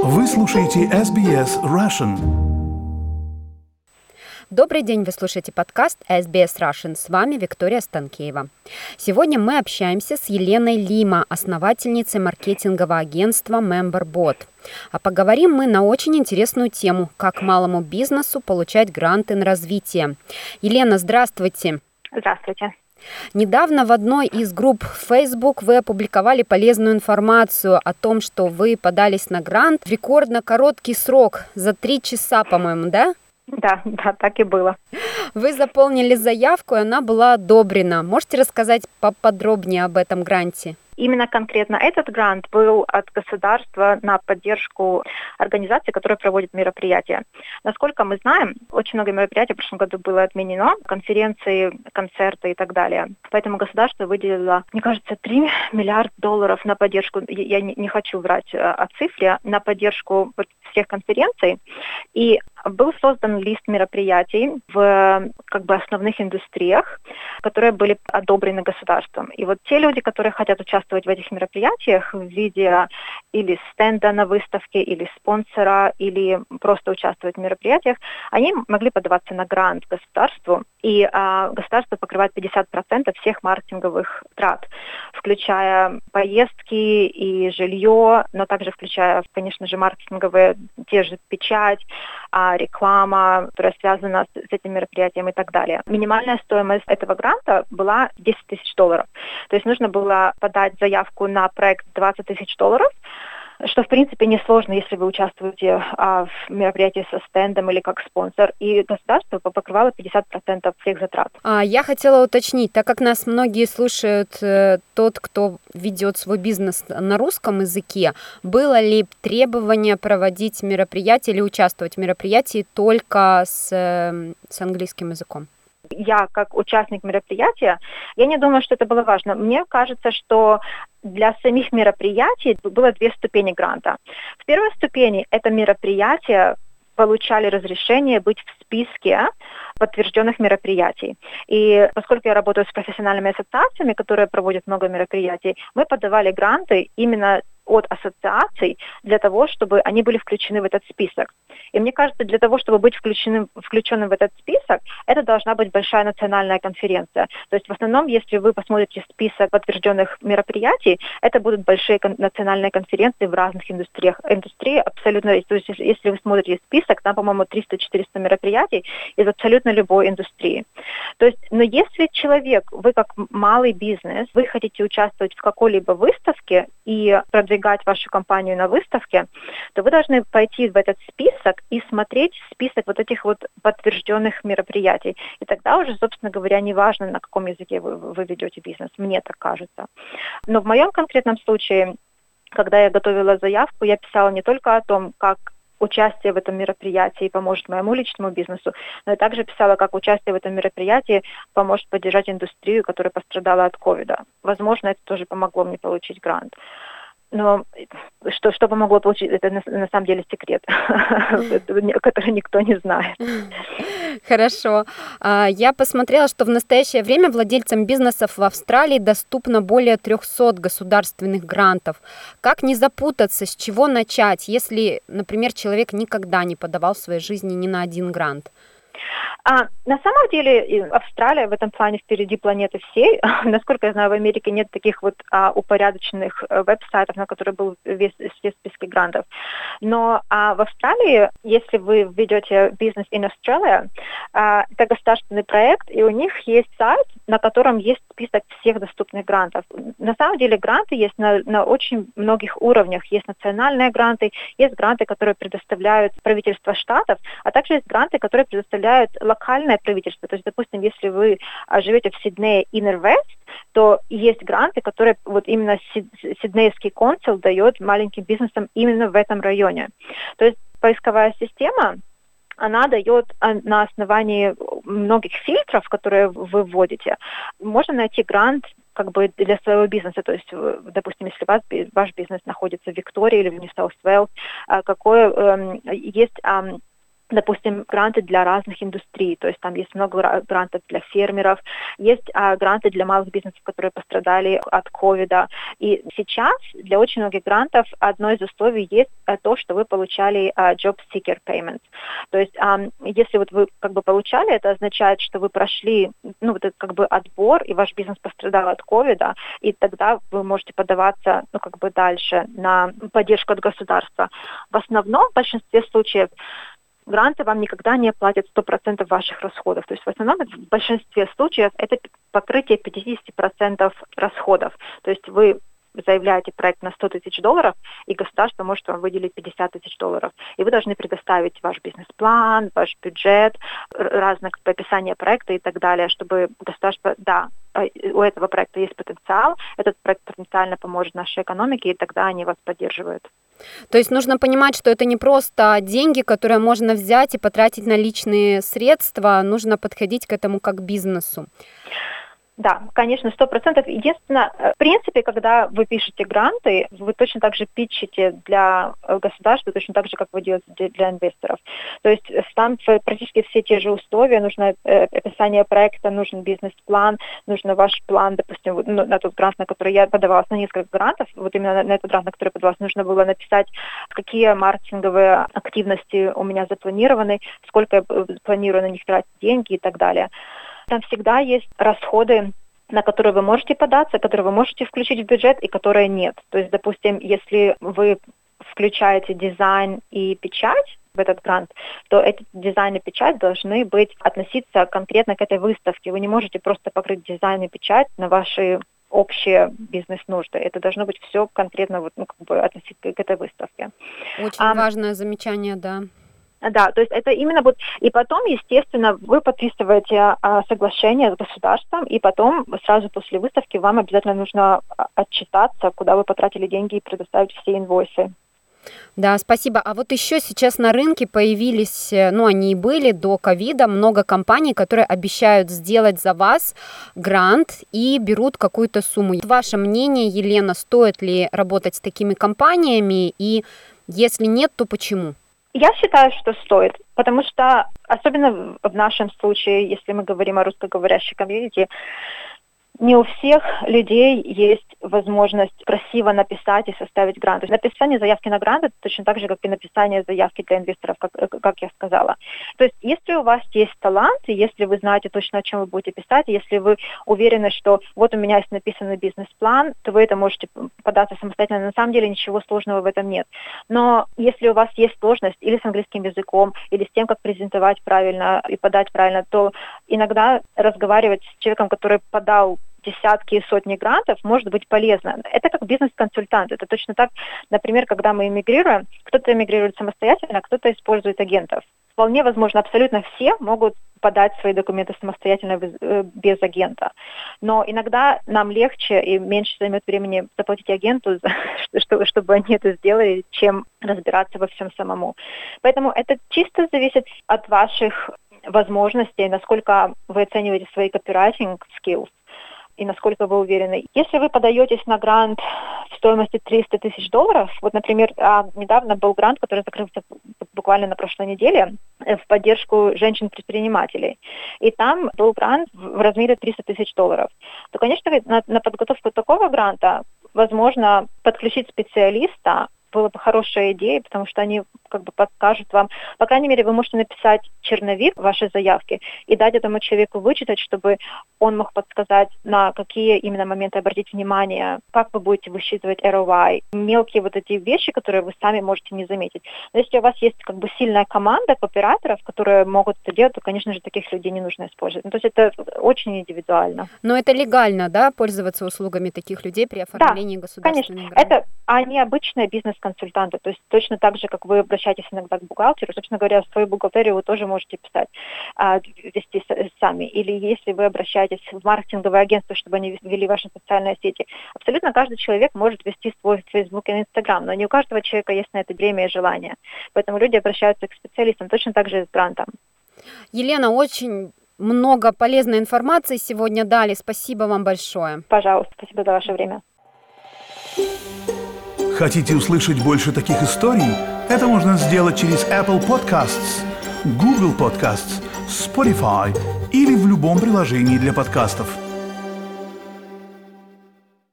Вы слушаете SBS Russian. Добрый день, вы слушаете подкаст SBS Russian. С вами Виктория Станкеева. Сегодня мы общаемся с Еленой Лима, основательницей маркетингового агентства MemberBot. А поговорим мы на очень интересную тему, как малому бизнесу получать гранты на развитие. Елена, здравствуйте. Здравствуйте. Недавно в одной из групп Facebook вы опубликовали полезную информацию о том, что вы подались на грант в рекордно короткий срок, за 3 часа, по-моему, да? Да, так и было. Вы заполнили заявку, и она была одобрена. Можете рассказать поподробнее об этом гранте? Именно конкретно этот грант был от государства на поддержку организаций, которые проводят мероприятия. Насколько мы знаем, очень много мероприятий в прошлом году было отменено, конференции, концерты и так далее. Поэтому государство выделило, мне кажется, $3 миллиарда на поддержку, я не хочу врать о цифре, на поддержку всех конференций. И был создан лист мероприятий в основных индустриях, которые были одобрены государством. И вот те люди, которые хотят участвовать в этих мероприятиях в виде или стенда на выставке, или спонсора, или просто участвовать в мероприятиях, они могли подаваться на грант государству, и государство покрывает 50% всех маркетинговых трат, включая поездки и жилье, но также включая, конечно же, маркетинговые, те же печать, реклама, которая связана с этим мероприятием и так далее. Минимальная стоимость этого гранта была $10 тысяч. То есть нужно было подать заявку на проект $20 тысяч, что, в принципе, несложно, если вы участвуете в мероприятии со стендом или как спонсор, и государство покрывало 50% всех затрат. Я хотела уточнить, так как нас многие слушают, тот, кто ведет свой бизнес на русском языке, было ли требование проводить мероприятие или участвовать в мероприятии только с английским языком? Я, как участник мероприятия, я не думаю, что это было важно. Мне кажется, что для самих мероприятий было 2 ступени гранта. В первой ступени это мероприятия получали разрешение быть в списке подтвержденных мероприятий. И поскольку я работаю с профессиональными ассоциациями, которые проводят много мероприятий, мы подавали гранты именно от ассоциаций для того, чтобы они были включены в этот список. И мне кажется, для того, чтобы быть включенным в этот список, это должна быть большая национальная конференция. То есть в основном, если вы посмотрите список подтвержденных мероприятий, это будут большие национальные конференции в разных индустриях. Индустрии абсолютно, то есть если вы смотрите список, там, по-моему, 300-400 мероприятий из абсолютно любой индустрии. То есть, но если вы как малый бизнес, вы хотите участвовать в какой-либо выставке и продвигать вашу компанию на выставке, то вы должны пойти в этот список и смотреть список вот этих вот подтвержденных мероприятий. И тогда уже, собственно говоря, неважно, на каком языке вы ведете бизнес, мне так кажется. Но в моем конкретном случае, когда я готовила заявку, я писала не только о том, как участие в этом мероприятии поможет моему личному бизнесу, но и также писала, как участие в этом мероприятии поможет поддержать индустрию, которая пострадала от ковида. Возможно, это тоже помогло мне получить грант. Но что помогло получить, это на самом деле секрет, который никто не знает. Хорошо. Я посмотрела, что в настоящее время владельцам бизнесов в Австралии доступно более 300 государственных грантов. Как не запутаться, с чего начать, если, например, человек никогда не подавал в своей жизни ни на один грант? На самом деле Австралия в этом плане впереди планеты всей. Насколько я знаю, в Америке нет таких вот упорядоченных веб-сайтов, на которые был все списки грантов. Но в Австралии, если вы введете Business in Australia, это государственный проект, и у них есть сайт, на котором есть список всех доступных грантов. На самом деле гранты есть на очень многих уровнях. Есть национальные гранты, есть гранты, которые предоставляют правительство штатов, а также есть гранты, которые предоставляют локальное правительство. То есть, допустим, если вы живете в Сиднее Inner West, то есть гранты, которые вот именно сиднейский консул дает маленьким бизнесам именно в этом районе. То есть поисковая система, она дает на основании многих фильтров, которые вы вводите, можно найти грант для своего бизнеса. То есть, допустим, если ваш бизнес находится в Виктории или в Нью-Саут-Уэльс, какое есть допустим, гранты для разных индустрий, то есть там есть много грантов для фермеров, есть гранты для малых бизнесов, которые пострадали от ковида. И сейчас для очень многих грантов одно из условий есть то, что вы получали Job Seeker Payments. То есть если вот вы как бы получали, это означает, что вы прошли вот этот как бы отбор, и ваш бизнес пострадал от ковида, и тогда вы можете подаваться как бы дальше на поддержку от государства. В основном, в большинстве случаев, гранты вам никогда не оплатят 100% ваших расходов. То есть в основном в большинстве случаев это покрытие 50% расходов. То есть вы заявляете проект на $100 тысяч, и государство может вам выделить $50 тысяч. И вы должны предоставить ваш бизнес-план, ваш бюджет, разное описание проекта и так далее, чтобы государство, у этого проекта есть потенциал, этот проект потенциально поможет нашей экономике, и тогда они вас поддерживают. То есть нужно понимать, что это не просто деньги, которые можно взять и потратить на личные средства, нужно подходить к этому как к бизнесу. Да, конечно, 100%. Единственное, в принципе, когда вы пишете гранты, вы точно так же питчите для государства, точно так же, как вы делаете для инвесторов. То есть там практически все те же условия, нужно описание проекта, нужен бизнес-план, нужен ваш план, допустим, на тот грант, на который я подавалась, на несколько грантов, вот именно на этот грант, на который подавалась, нужно было написать, какие маркетинговые активности у меня запланированы, сколько я планирую на них тратить деньги и так далее. Там всегда есть расходы, на которые вы можете податься, которые вы можете включить в бюджет и которые нет. То есть, допустим, если вы включаете дизайн и печать в этот грант, то эти дизайн и печать должны относиться конкретно к этой выставке. Вы не можете просто покрыть дизайн и печать на ваши общие бизнес-нужды. Это должно быть все конкретно относиться к этой выставке. Очень важное замечание, да. Да, то есть это именно и потом, естественно, вы подписываете соглашение с государством, и потом сразу после выставки вам обязательно нужно отчитаться, куда вы потратили деньги и предоставить все инвойсы. Да, спасибо. А вот еще сейчас на рынке появились, они и были до ковида, много компаний, которые обещают сделать за вас грант и берут какую-то сумму. Ваше мнение, Елена, стоит ли работать с такими компаниями, и если нет, то почему? Я считаю, что стоит, потому что, особенно в нашем случае, если мы говорим о русскоговорящей комьюнити, не у всех людей есть возможность красиво написать и составить грант. То есть написание заявки на грант – это точно так же, как и написание заявки для инвесторов, как я сказала. То есть если у вас есть талант, и если вы знаете точно, о чем вы будете писать, если вы уверены, что вот у меня есть написанный бизнес-план, то вы это можете податься самостоятельно. На самом деле ничего сложного в этом нет. Но если у вас есть сложность или с английским языком, или с тем, как презентовать правильно и подать правильно, то иногда разговаривать с человеком, который подал десятки и сотни грантов, может быть полезно. Это как бизнес-консультант. Это точно так, например, когда мы эмигрируем, кто-то эмигрирует самостоятельно, а кто-то использует агентов. Вполне возможно, абсолютно все могут подать свои документы самостоятельно без агента. Но иногда нам легче и меньше займет времени заплатить агенту, чтобы они это сделали, чем разбираться во всем самому. Поэтому это чисто зависит от ваших возможностей, насколько вы оцениваете свои copywriting skills и насколько вы уверены. Если вы подаетесь на грант в стоимости $300 тысяч, вот, например, недавно был грант, который закрылся буквально на прошлой неделе в поддержку женщин-предпринимателей. И там был грант в размере $300 тысяч. То, конечно, на подготовку такого гранта возможно подключить специалиста, была бы хорошая идея, потому что они подскажут вам. По крайней мере, вы можете написать черновик вашей заявки и дать этому человеку вычитать, чтобы он мог подсказать, на какие именно моменты обратить внимание, как вы будете высчитывать ROI, мелкие эти вещи, которые вы сами можете не заметить. Но если у вас есть сильная команда копирайтеров, которые могут это делать, то, конечно же, таких людей не нужно использовать. То есть это очень индивидуально. Но это легально, да, пользоваться услугами таких людей при оформлении государственных грантов? Конечно. Они обычные бизнес-консультанты. То есть точно так же, как вы обращаетесь иногда к бухгалтеру, собственно говоря, свою бухгалтерию вы тоже можете писать, вести сами. Или если вы обращаетесь в маркетинговое агентство, чтобы они вели ваши социальные сети. Абсолютно каждый человек может вести свой Facebook и Instagram, но не у каждого человека есть на это время и желание. Поэтому люди обращаются к специалистам точно так же и с грантом. Елена, очень много полезной информации сегодня дали. Спасибо вам большое. Пожалуйста, спасибо за ваше время. Хотите услышать больше таких историй? Это можно сделать через Apple Podcasts, Google Podcasts, Spotify или в любом приложении для подкастов.